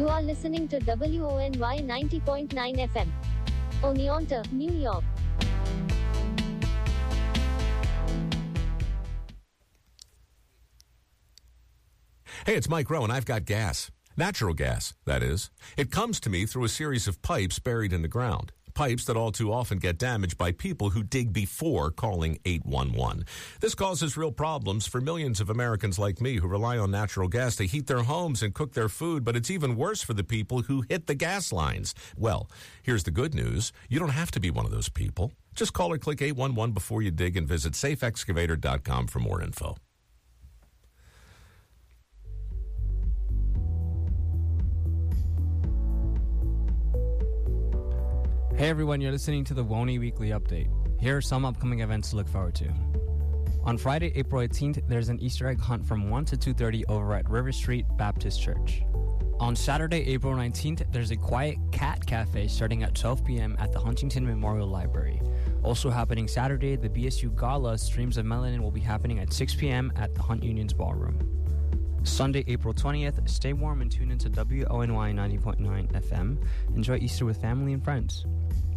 You are listening to WONY 90.9 FM. Oneonta, New York. Hey, it's Mike Rowe, and I've got gas. Natural gas, that is. It comes to me through a series of pipes buried in the ground. Pipes that all too often get damaged by people who dig before calling 811. This causes real problems for millions of Americans like me who rely on natural gas to heat their homes and cook their food, but it's even worse for the people who hit the gas lines. Well, here's the good news. You don't have to be one of those people. Just call or click 811 before you dig and visit safeexcavator.com for more info. Hey everyone, you're listening to the WONY Weekly Update. Here are some upcoming events to look forward to. On Friday, April 18th, there's an Easter egg hunt from 1 to 2:30 over at River Street Baptist Church. On Saturday, April 19th, there's a Quiet Cat Cafe starting at 12 p.m. at the Huntington Memorial Library. Also happening Saturday, the BSU Gala Streams of Melanin will be happening at 6 p.m. at the Hunt Union's Ballroom. Sunday, April 20th, stay warm and tune into WONY 90.9 FM. Enjoy Easter with family and friends.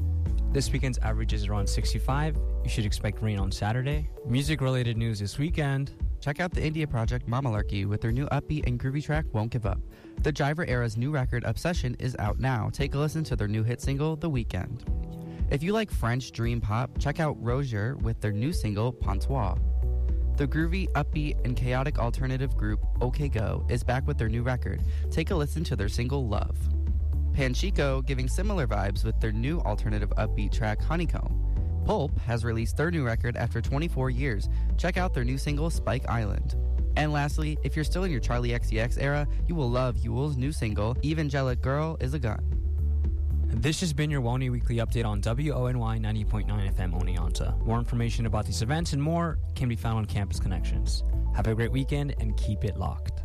This weekend's average is around 65. You should expect rain on Saturday. Music-related news this weekend. Check out the India Project Mamalarkey with their new upbeat and groovy track, Won't Give Up. The Jiver Era's new record, Obsession, is out now. Take a listen to their new hit single, The Weekend. If you like French dream pop, check out Rozier with their new single, Pontois. The groovy, upbeat, and chaotic alternative group, OK Go, is back with their new record. Take a listen to their single, Love. Panchico giving similar vibes with their new alternative upbeat track, Honeycomb. Pulp has released their new record after 24 years. Check out their new single, Spike Island. And lastly, if you're still in your Charlie XCX era, you will love Yule's new single, Evangelic Girl is a Gun. This has been your WONY Weekly Update on WONY 90.9 FM Oneonta. More information about these events and more can be found on Campus Connections. Have a great weekend and keep it locked.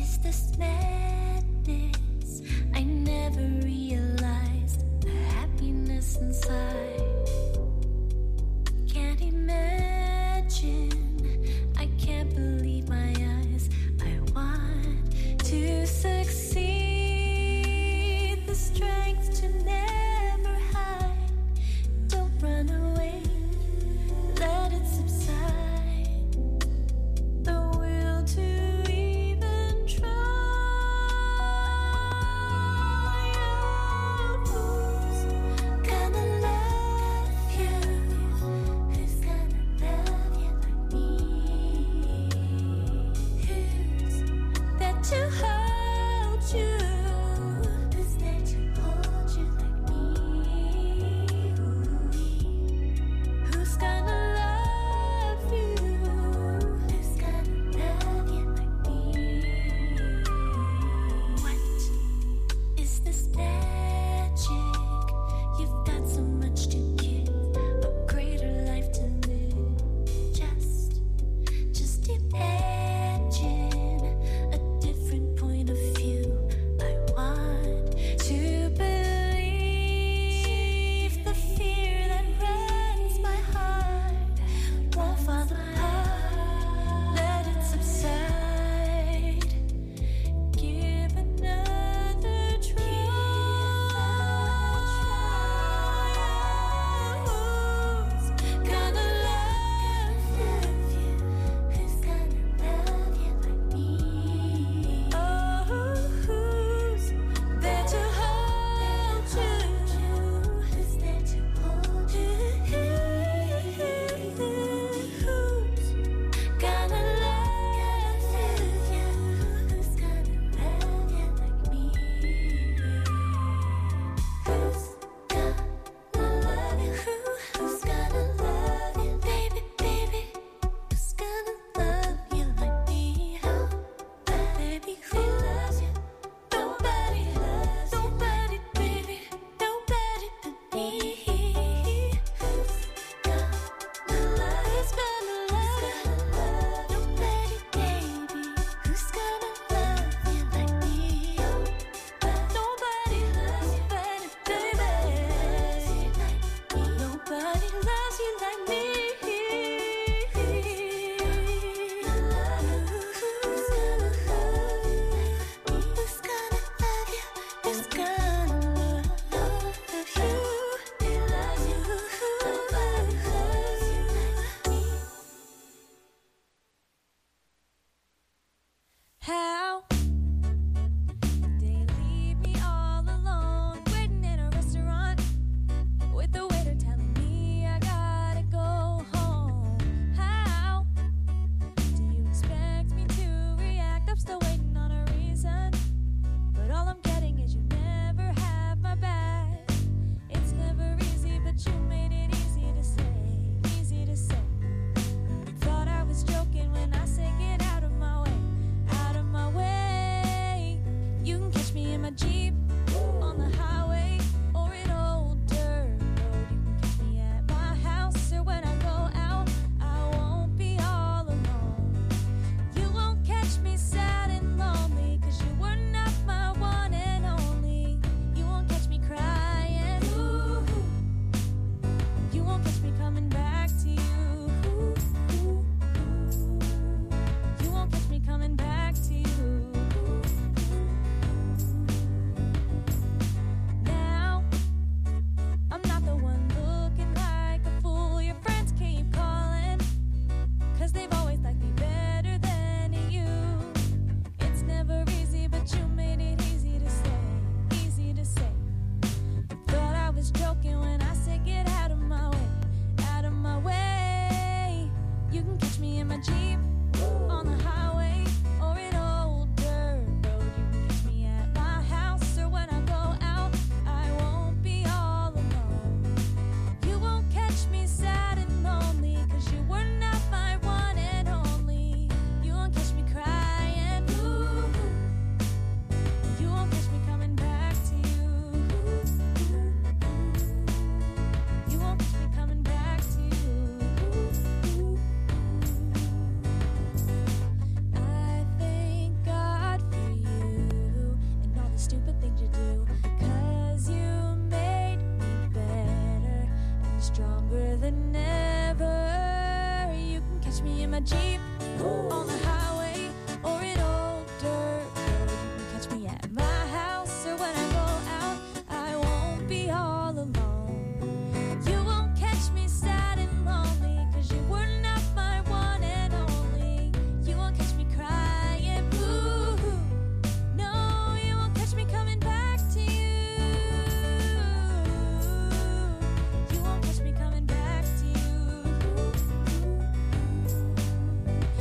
I never realized the happy whenever. You can catch me in my Jeep, on the highway, or in old dirt road. You can catch me at my house, or when I go out, I won't be all alone. You won't catch me sad and lonely, 'cause you were not my one and only. You won't catch me crying, boo. No, you won't catch me coming back to you. You won't catch me coming back to you.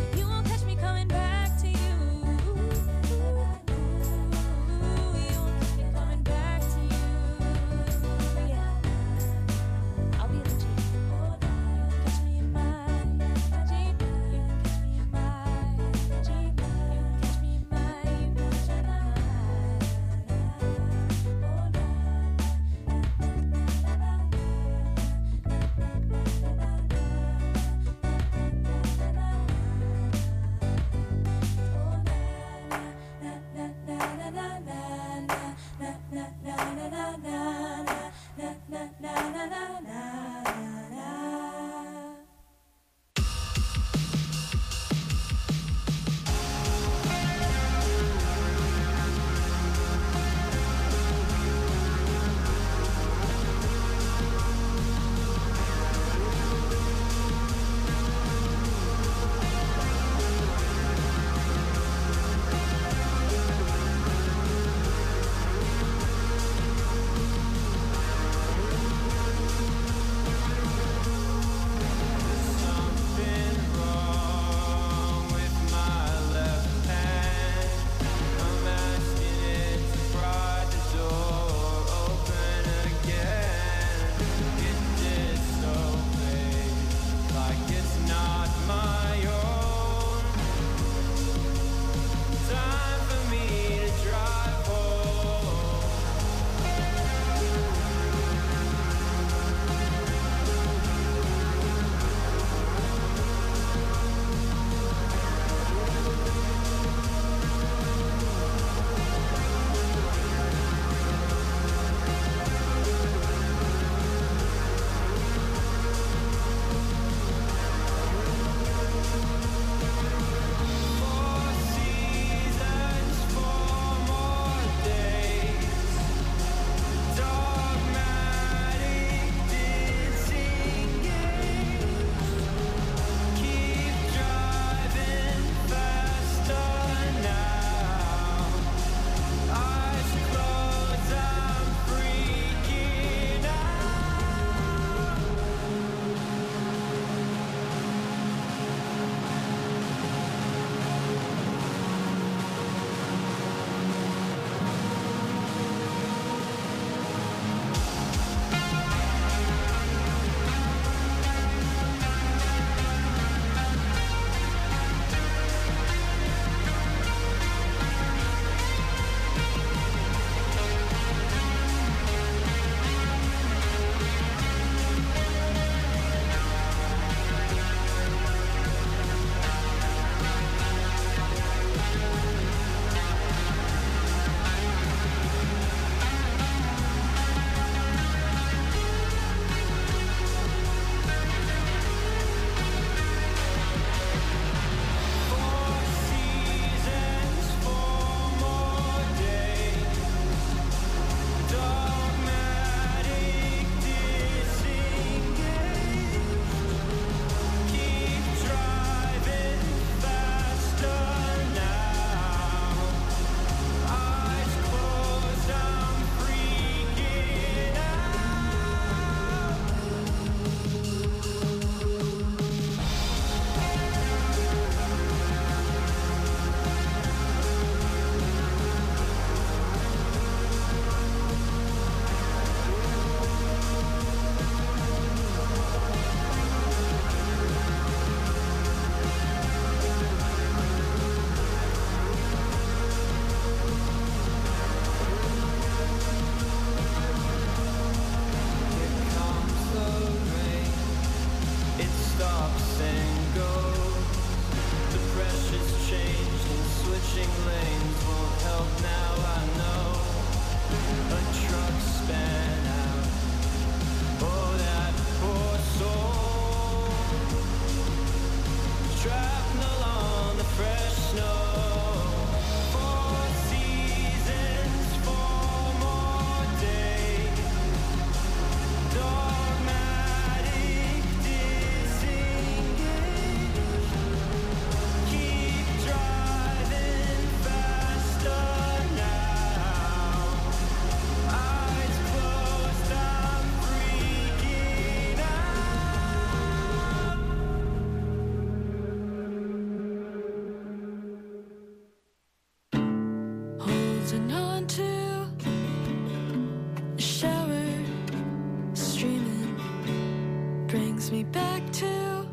me back to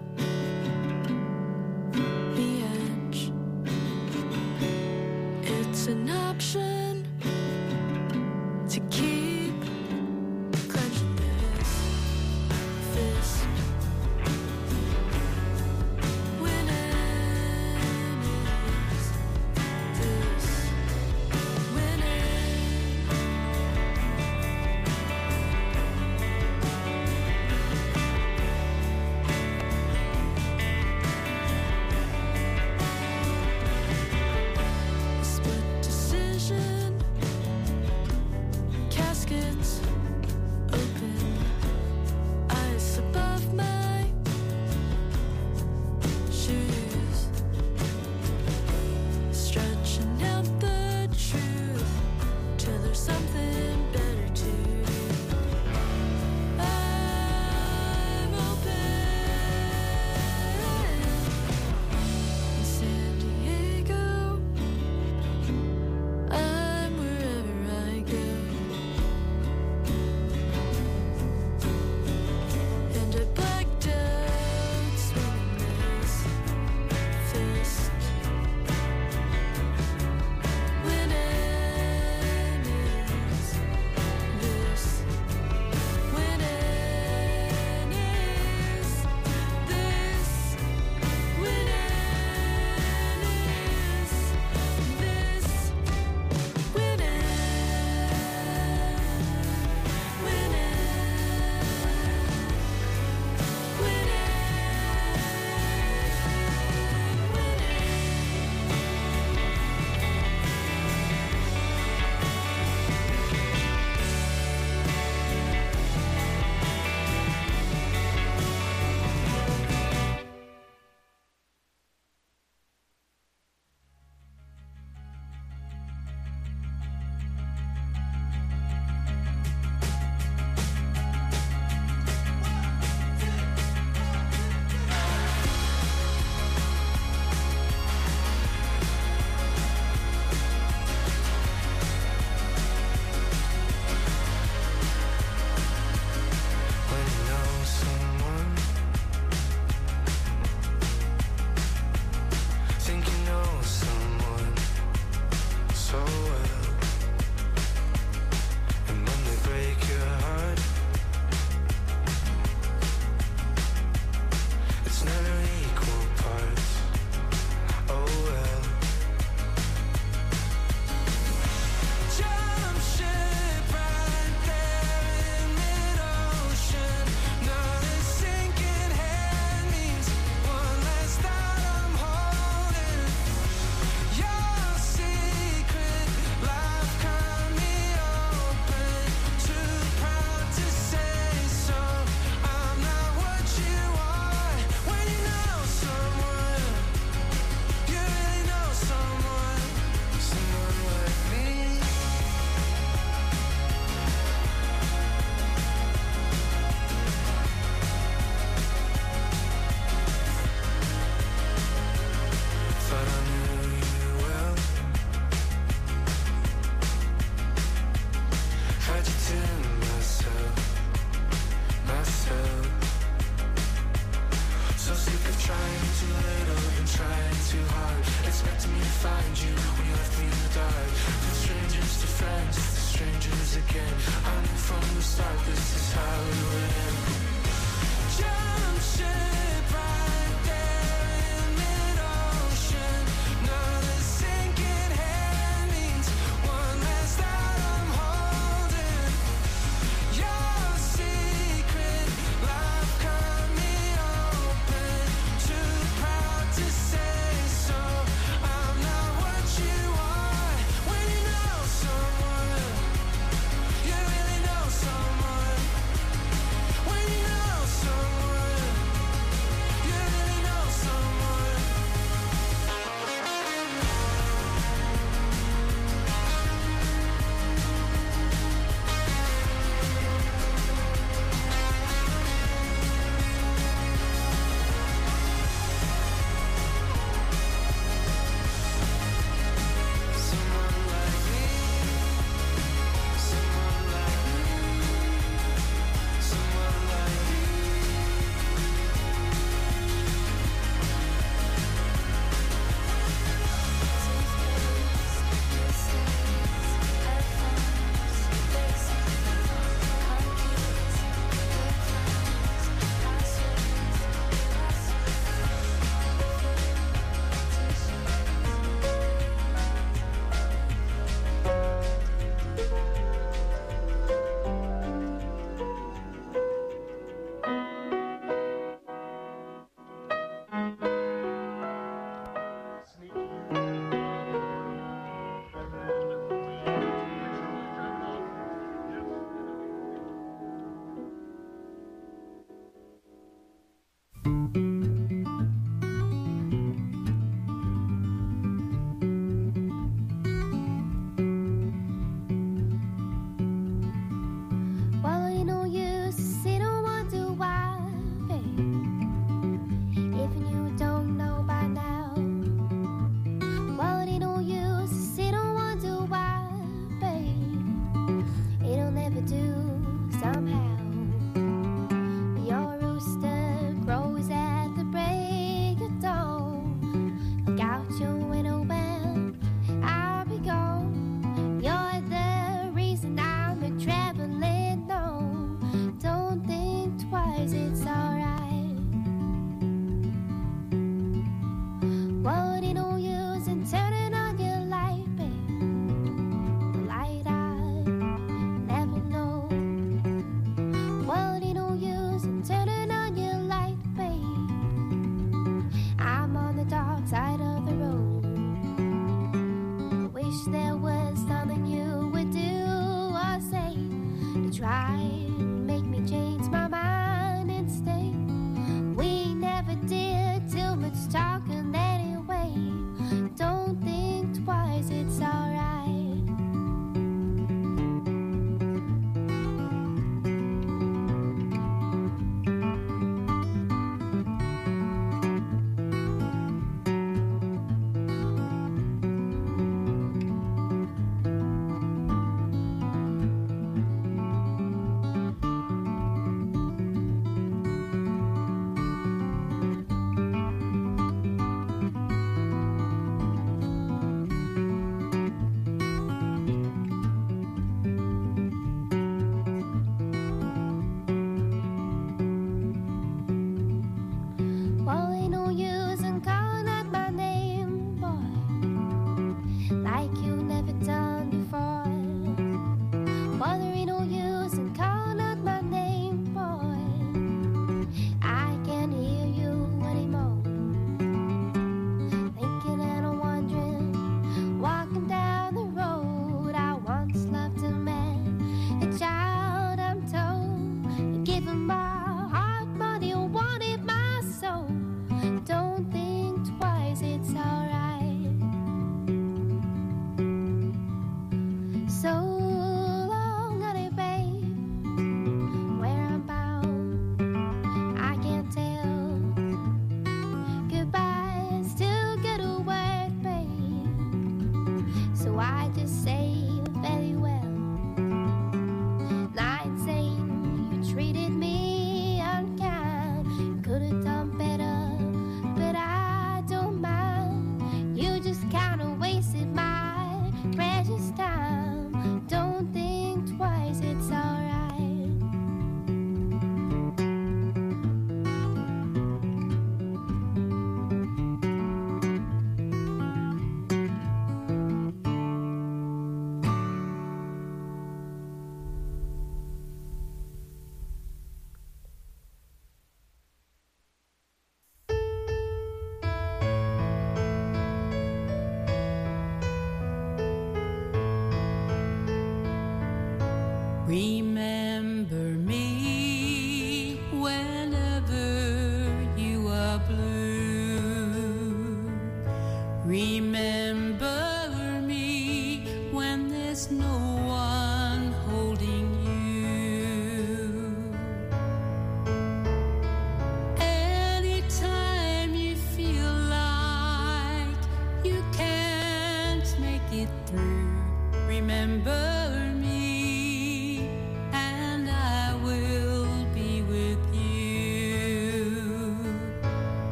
the edge. It's an option to keep clenching this fist. Winning is this. Winning.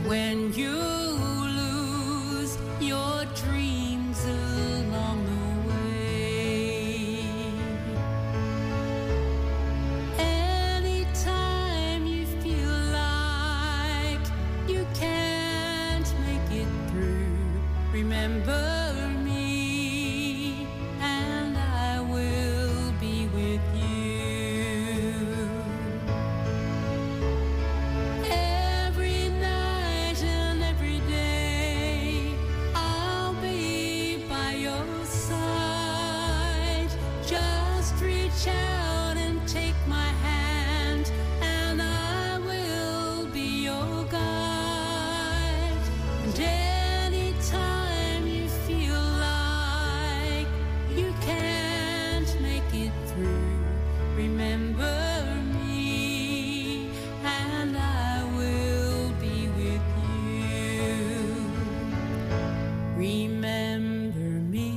when you lose your dreams along the way. Anytime you feel like you can't make it through, remember me and I will be with you. Every night and every day I'll be by your side. Just reach out and take my hand and I will be your guide. And anytime you feel like you can't make it through, remember me and I will be with you. Remember me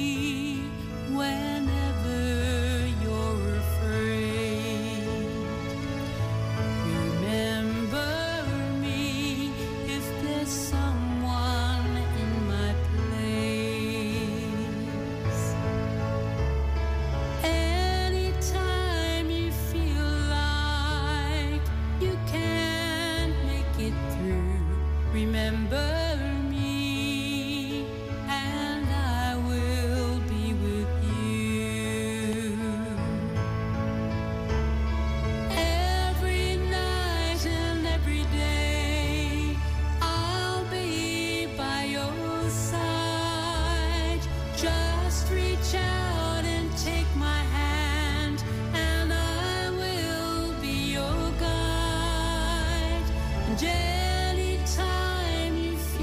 whenever you're afraid. Remember me if there's someone in my place. Anytime you feel like you can't make it through, remember me and I will be with you. Every night and every day I'll be by your side. Just reach out and take my hand and I will be your guide. And anytime you feel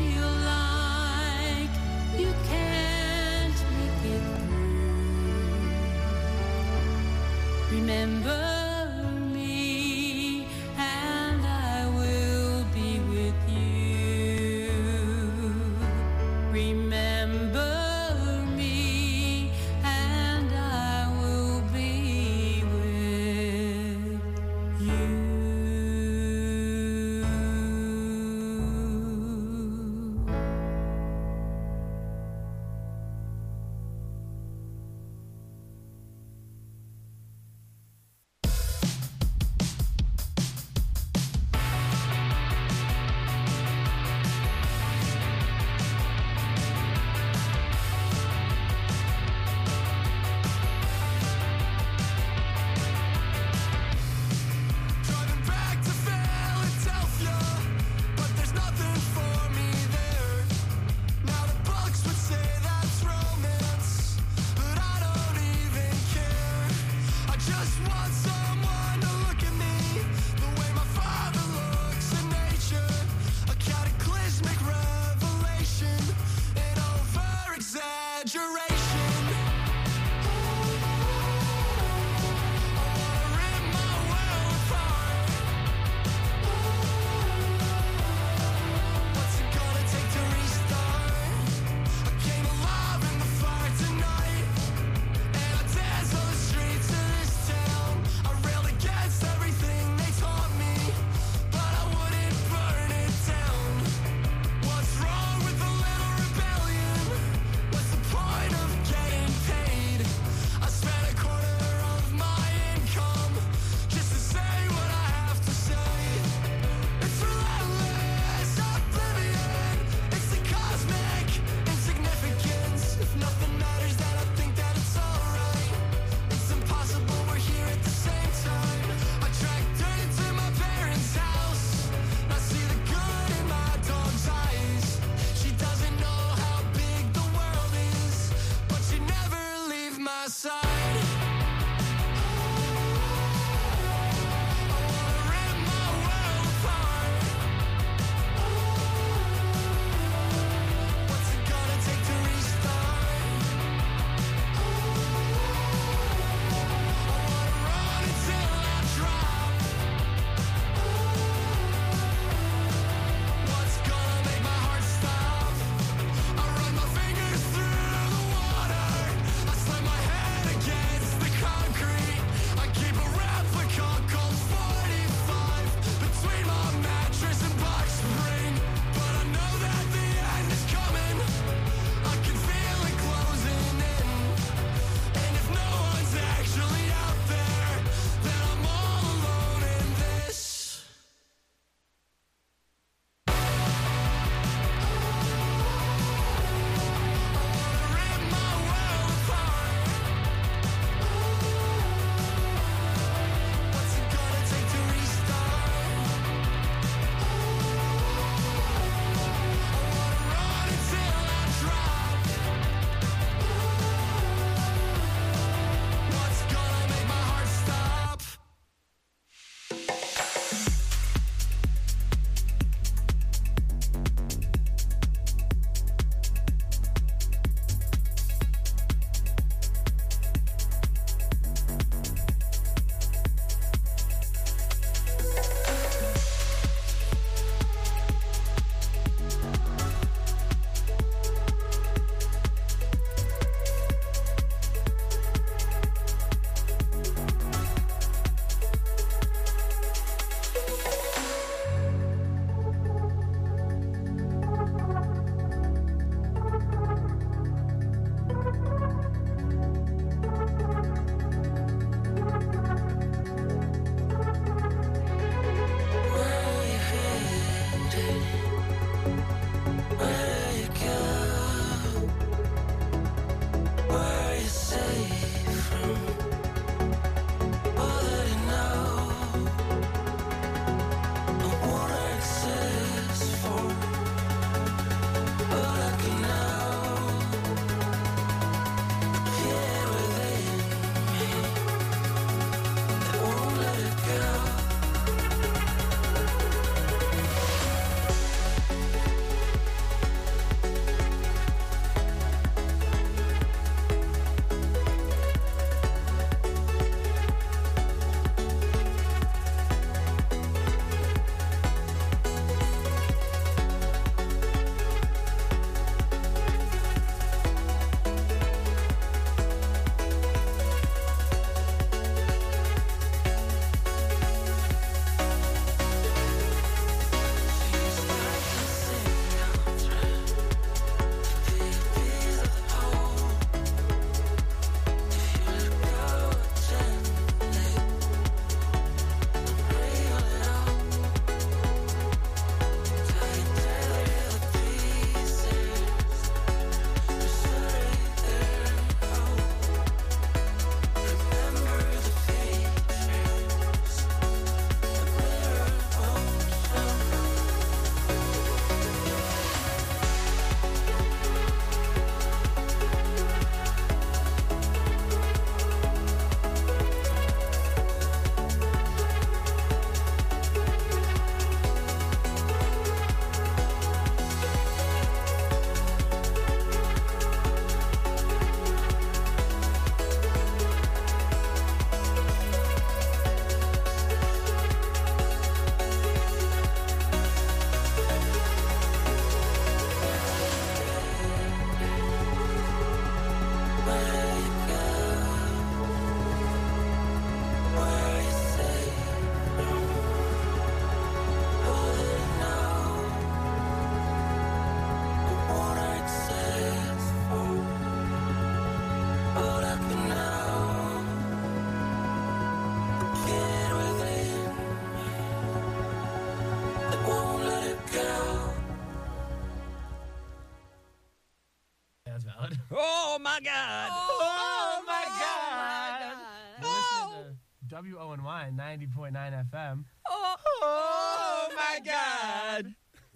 That's valid. Oh my God! Oh, my God! You're Oh. listening to WONY 90.9 FM. Oh my God!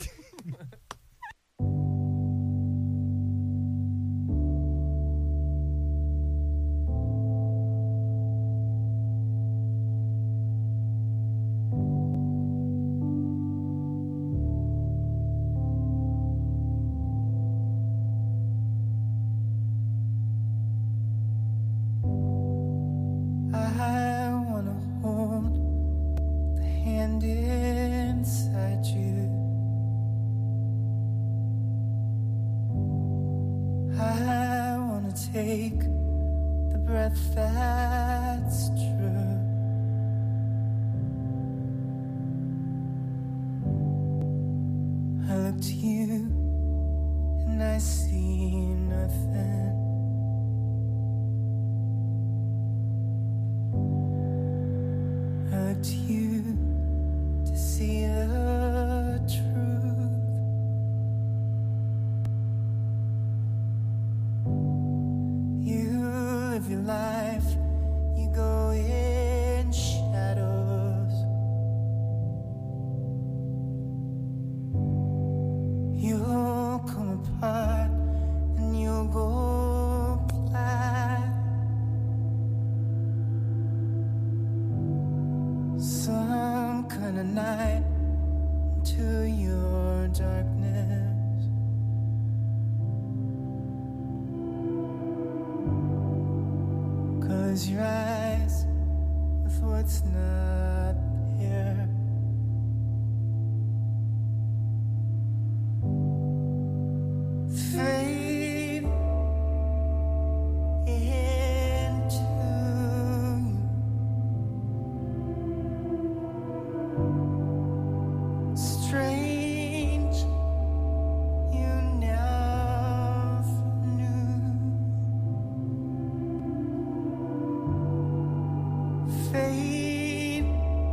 I wanna hold the hand inside you. I wanna take the breath that's true. I look to you and I see nothing. I look to you to see the truth. You live your life, you go in shadows. You'll come apart and you'll go flat. Some kind of night into your darkness. Close your eyes with what's not there. Fade into you. Strange, you never knew. Fade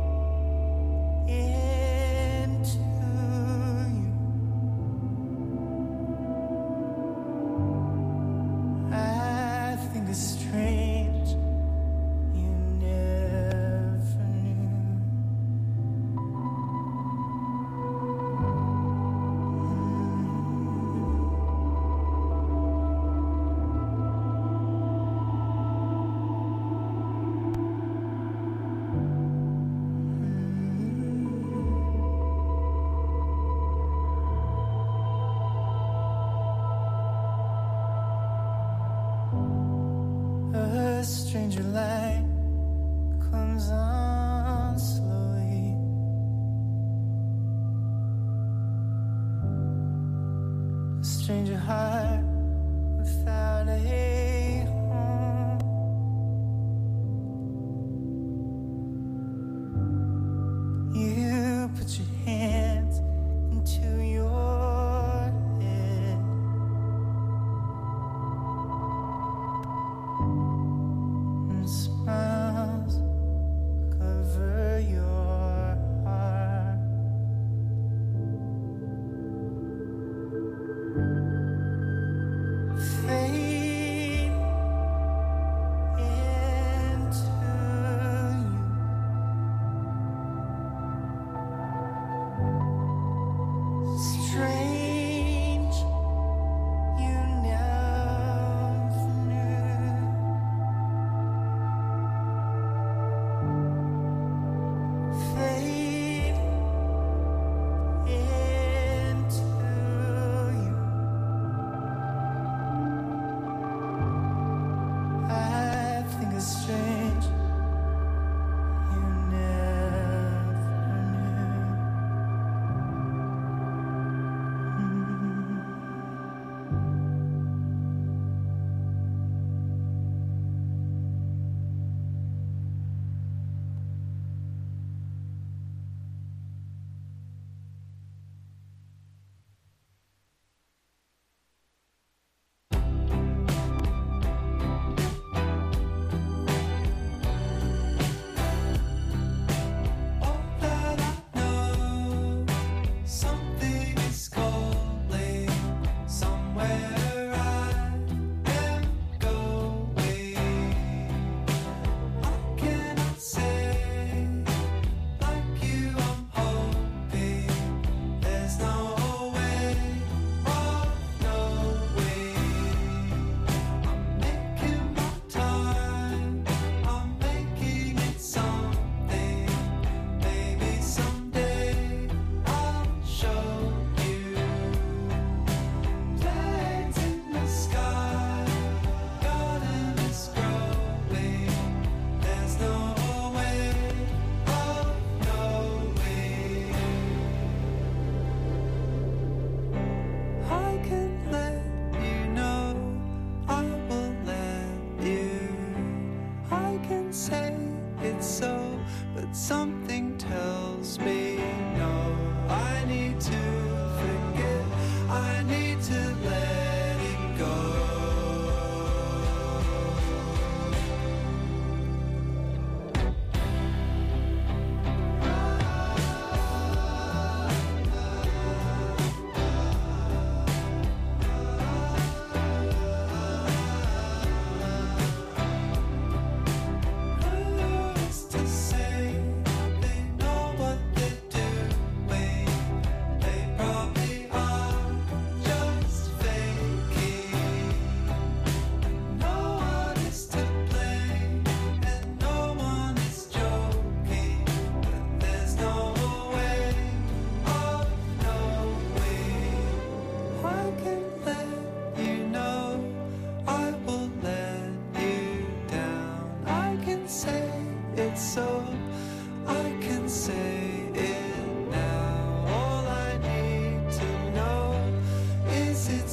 into you. I think it's strange, you never knew. A stranger light comes on slowly. A stranger heart without a home. You put your hands into your head. And smiles cover your heart.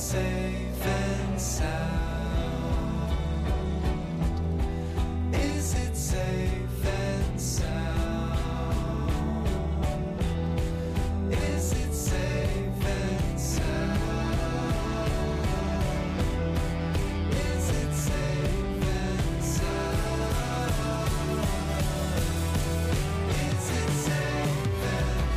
safe and sound? Is it safe and sound? Is it safe and sound? Is it safe and sound? Is it safe and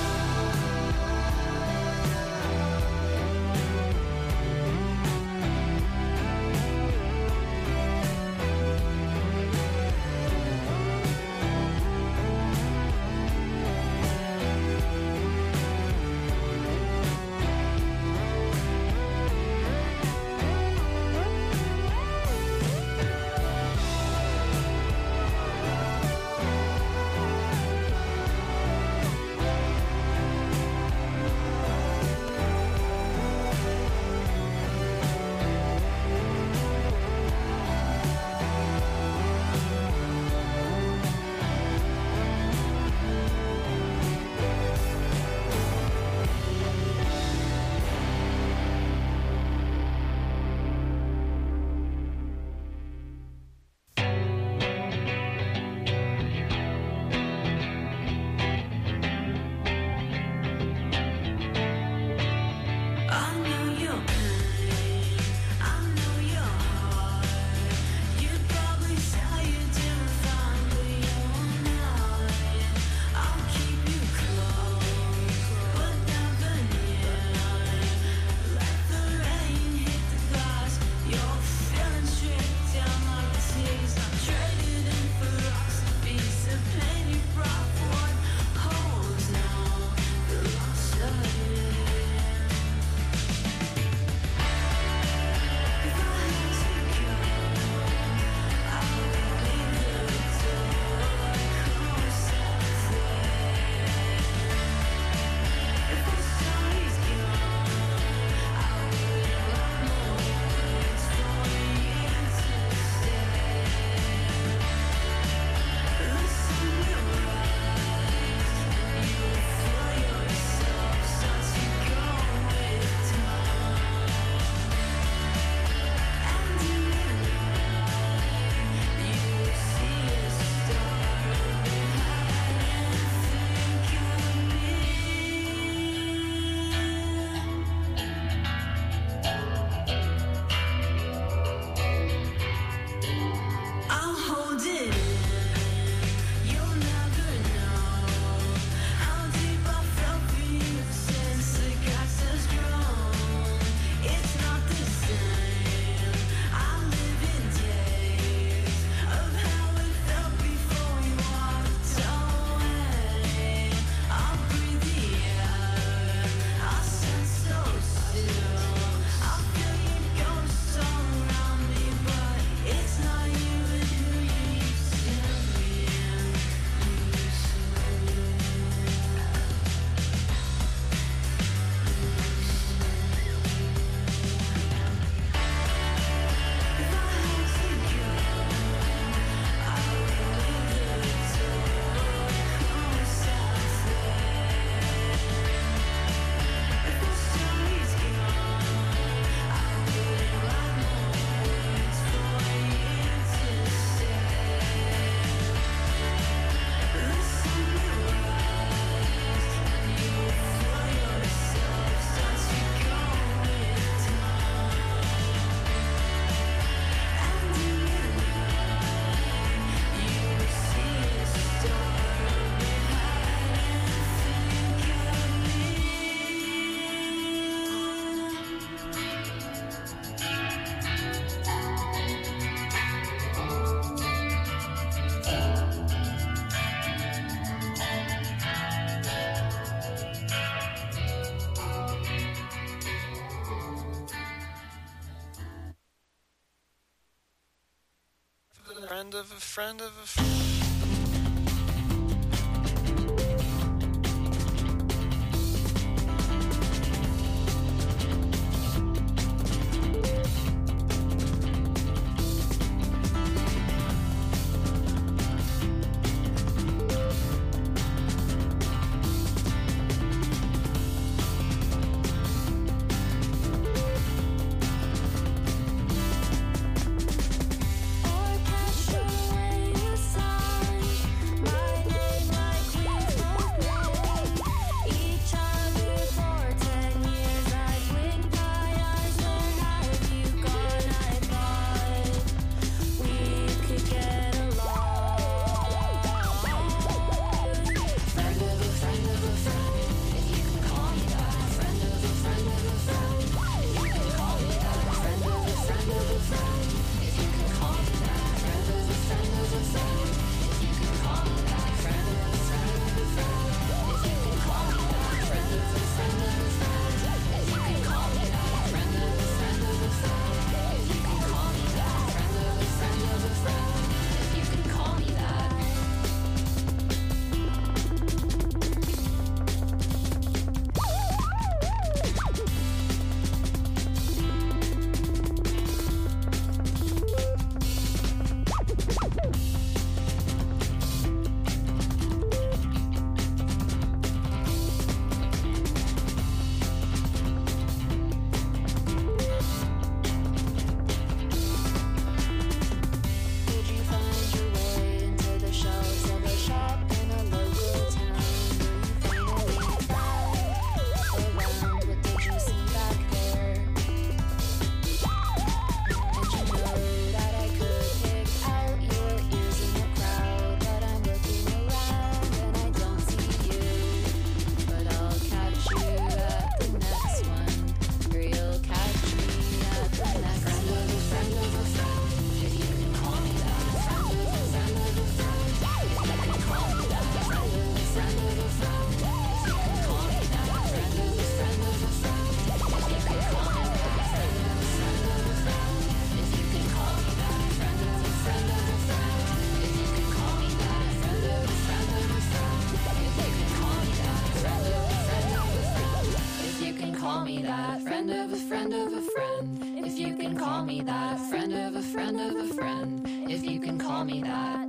friend of a friend of a friend. friend of a friend of a friend. If you can call me that. Friend of a friend of a friend. If you can call me that.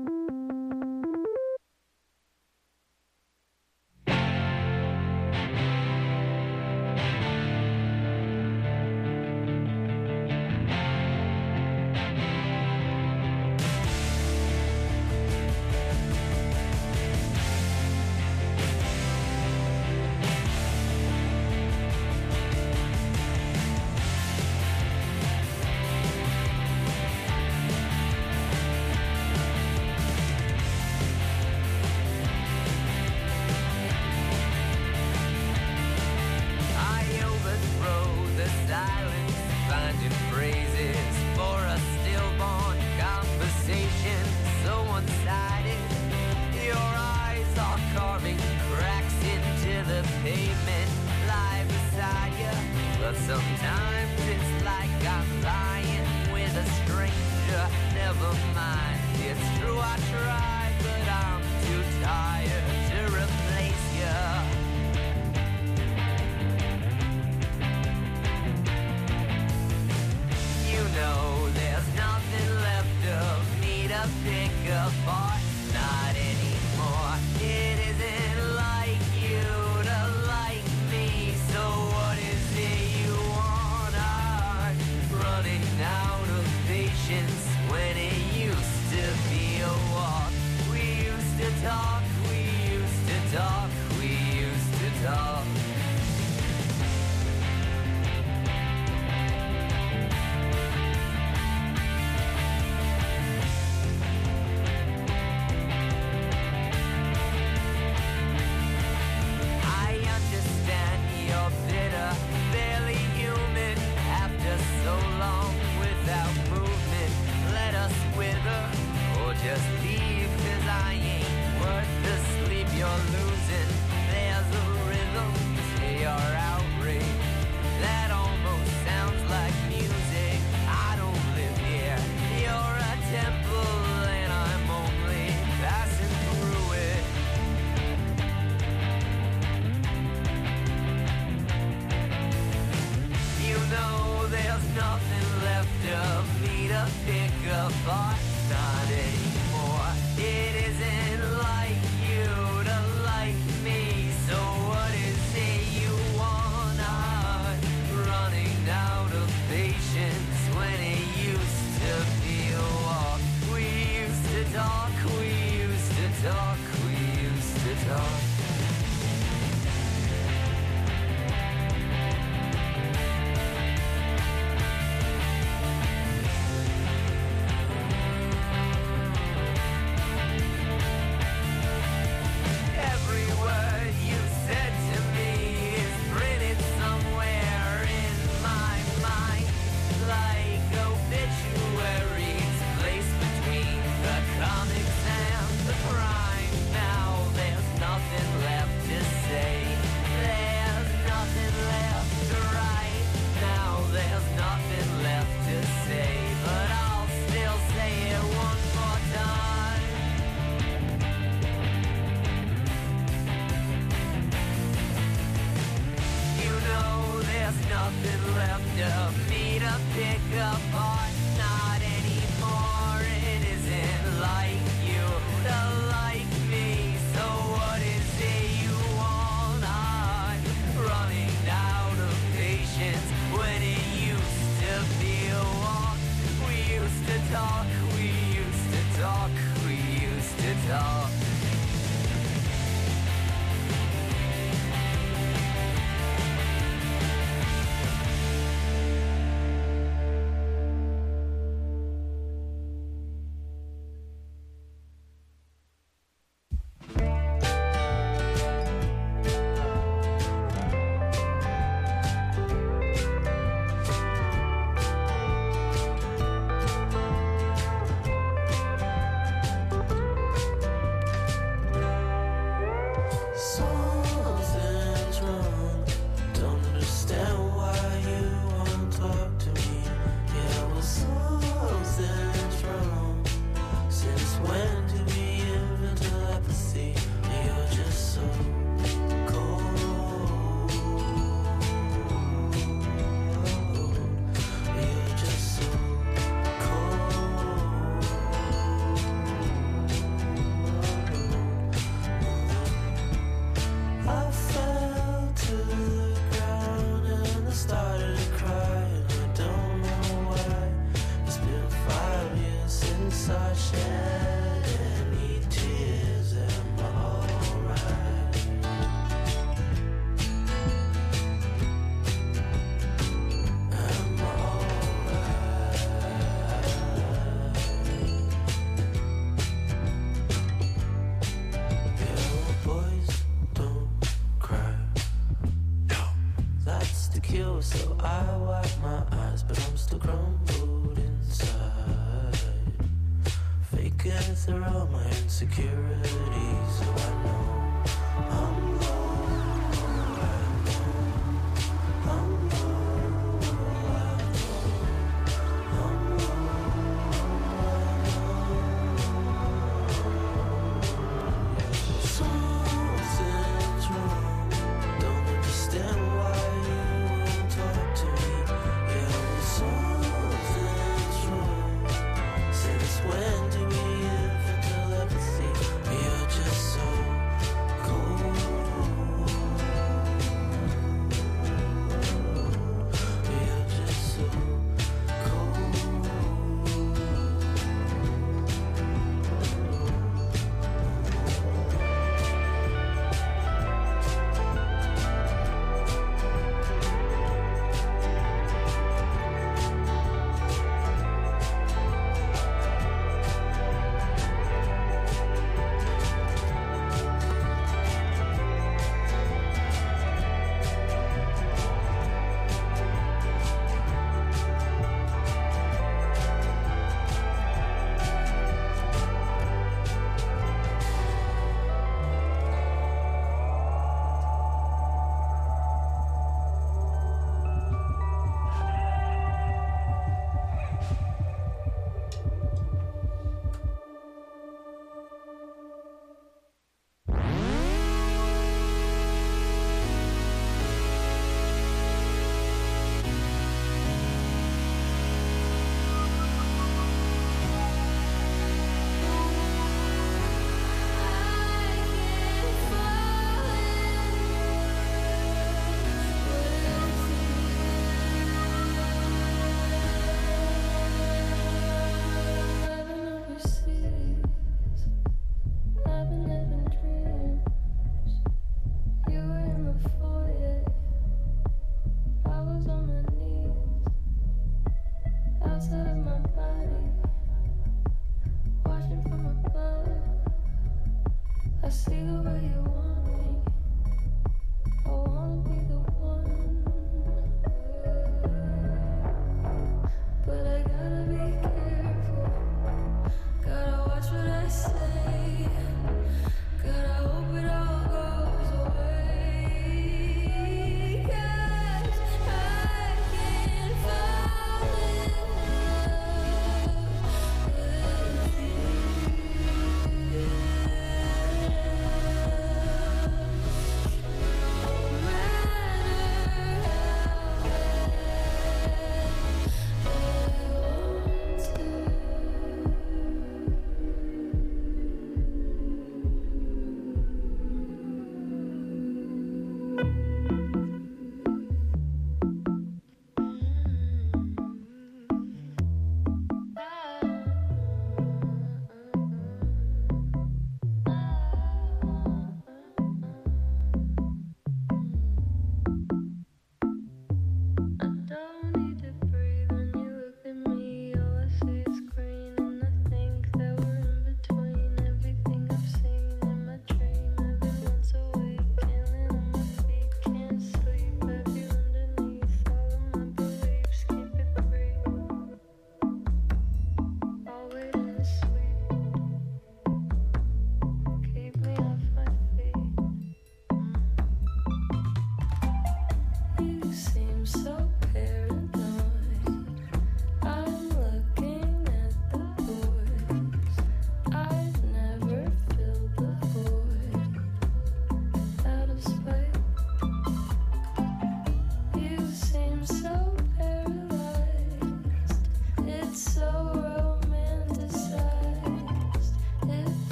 I wipe my eyes, but I'm still crumbled inside. Faking through all my insecurities, so I know I'm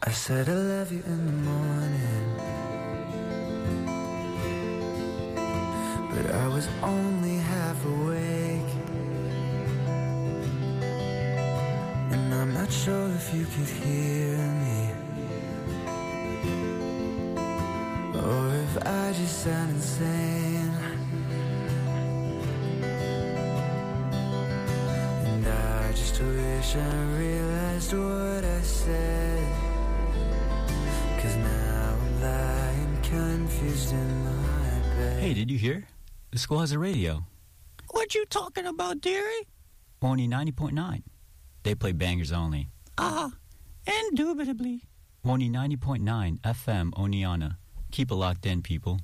I said I love you in the morning, but I was only half awake, and I'm not sure if you could hear me, or if I just sound insane. And I just wish I realized what I said, 'cause now I'm lying confused in my bed. Hey, did you hear? The school has a radio. What you talking about, dearie? Only 90.9. They play bangers only. Indubitably. Only 90.9 FM Oneonta. Keep it locked in, people.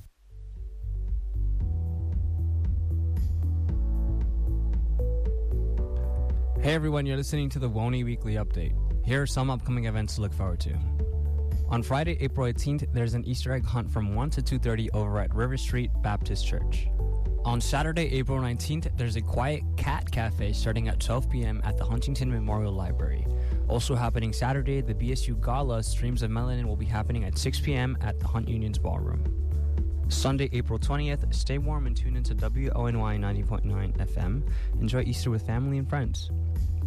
Hey everyone, you're listening to the Woney Weekly Update. Here are some upcoming events to look forward to. On Friday, April 18th, there's an Easter egg hunt from 1 to 2:30 over at River Street Baptist Church. On Saturday, April 19th, there's a quiet cat cafe starting at 12 p.m. at the Huntington Memorial Library. Also happening Saturday, the BSU Gala Streams of Melanin will be happening at 6 p.m. at the Hunt Unions Ballroom. Sunday, April 20th, stay warm and tune into WONY 90.9 FM. Enjoy Easter with family and friends.